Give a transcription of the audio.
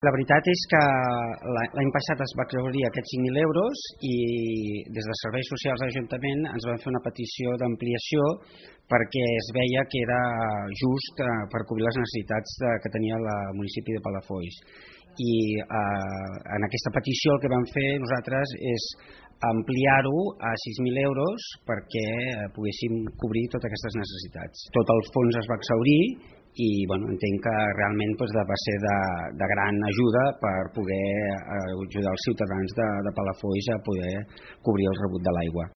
La veritat és que l'any passat es va exhaurir aquests 5.000 euros i des de Serveis Socials de l'Ajuntament ens van fer una petició d'ampliació perquè es veia que era just per cobrir les necessitats que tenia el municipi de Palafolls. I en aquesta petició el que vam fer nosaltres és ampliar-ho a 6.000 euros perquè poguéssim cobrir totes aquestes necessitats. Tot el fons es va exhaurir i entenc que realment va ser de gran ajuda per poder ajudar els ciutadans de Palafolls a poder cobrir el rebut de l'aigua.